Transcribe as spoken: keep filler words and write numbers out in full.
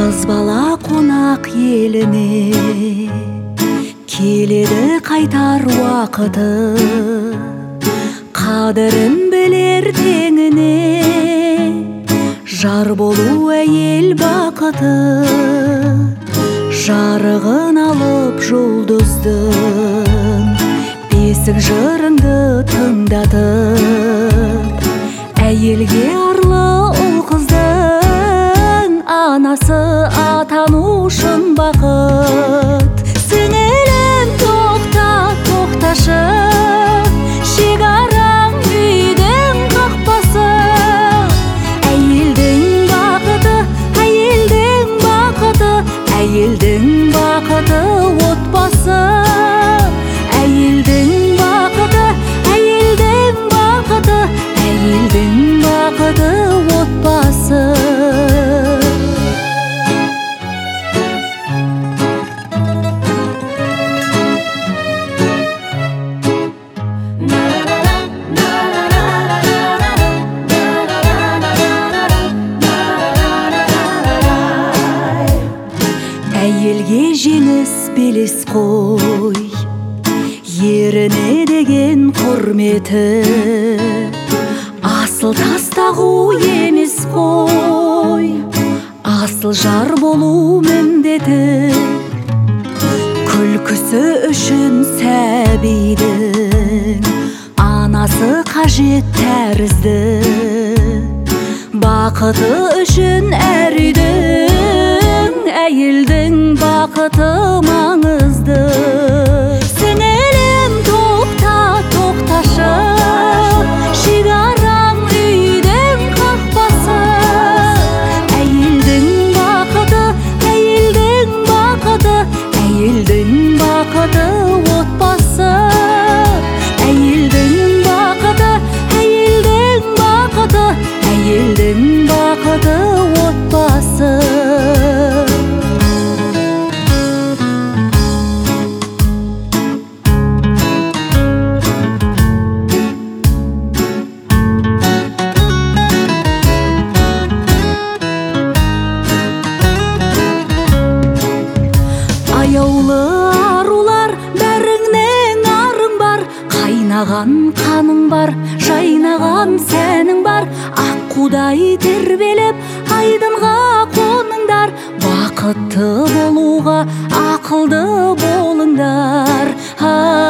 Қыз бала қонақ еліне келеді қайтар уақыты, қадірін білер теңіне, жар болу әйел бақыты. Жарығын алып жұлдыздың бесік жырыңды тыңдатып, әйелге арлы ұл қыздың анасы атану шын бақыт. Сіңілім тоқта, тоқташы, шекараң үйдің қақпасы. Әйелдің бақыты, әйелдің бақыты, әйелдің бақыты отбасы. Әйелдің бақыты, әйелдің бақыты, әйелдің бақыты отбасы. Әйелге жеңіс белес қой, еріне деген құрметі. Асыл тастағу емес қой, асыл жар болу міндеті. Күлкісі үшін сәбидің анасы қажет тәрізді, бақыты үшін әр үйдің әйелдің бақыты маңызды. Сіңілім тоқта, тоқташы, шекараң үйдің қақпасы. Әйелдің бақыты, әйелдің бақыты, әйелдің бақыты отбасы. Әйелдің бақыты, әйелдің бақыты, әйелдің бақыты отбасы. Аяулы арулар, бәріңнен арың бар, қайнаған қаның бар, жайнаған сәнің бар. Аққудай тербеліп айдынға қоныңдар, бақытты болуға ақылды болыңдар.